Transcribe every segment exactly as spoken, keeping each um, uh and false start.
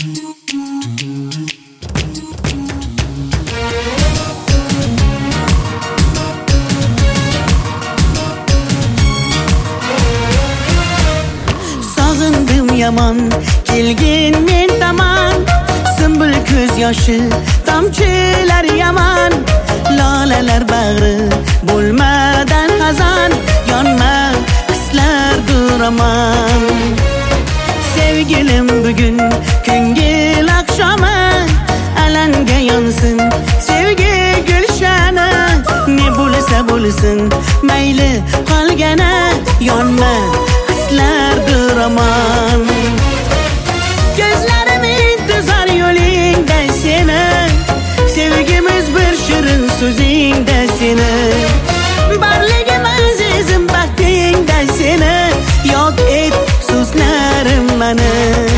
Sog'indim yomon kelgin men tomon, Sümbül ko'z yoshi tomchilar yomon, lolalar bag'ri bo'lmadan xazon, yonma hislardir aman. Sevgilim bugun ko'ngil oqshomi, alanga yonsin sevgi gulshani, ne bo'lsa bo'lsin mayli qolgana, yonma hislardir aman. Gözlerim intizar yo'lingda seni, sevgimiz bir shirin so'zingda seni, barligim azizim baxtingda seni, yod et so'zlarim mani.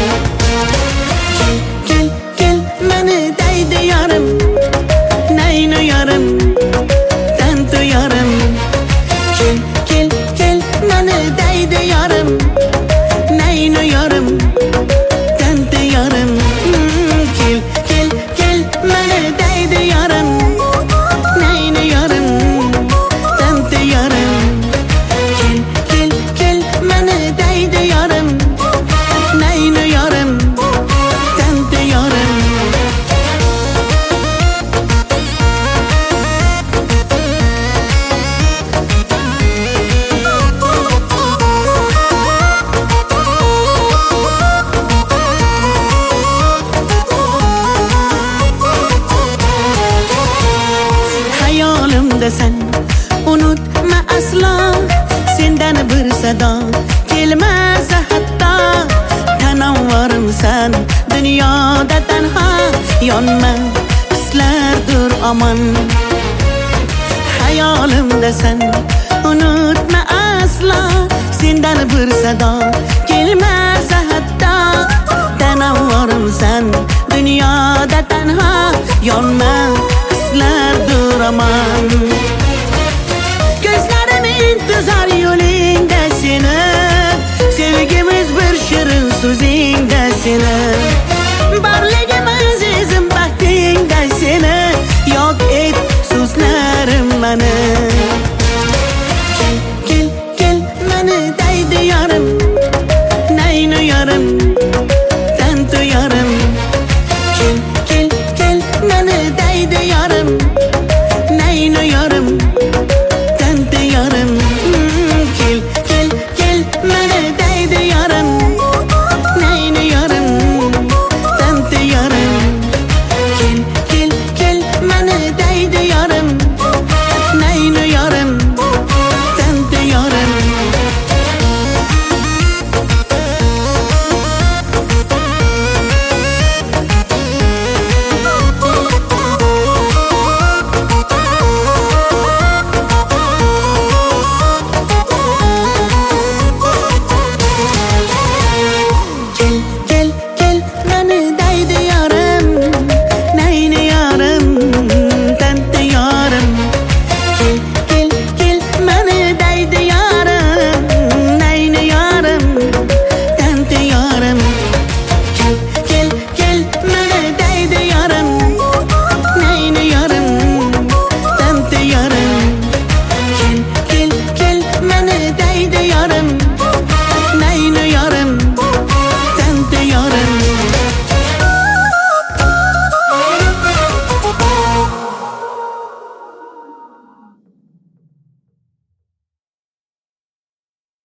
Kel kel mani deydi yarim, nayni yarim tanto yarim. Kel kel kel mani deydi yarim, nayni yarim tanto yarim. Kel kel kel mani deydi yarim, nayni yarim tanto yarim. Kel kel kel mani deydi yarim, nayni yarim tanto yarim. Hayolimda sen unutma aslo, sendan bir sado kelmasa hatto, tanavvarim sen dunyoda tanho, yonma hislardir aman. Hayolimda sen unutma aslo, sendan bir sado kelmasa hatto, tanavvarim sen dunyoda tanho, yonma hislardir aman.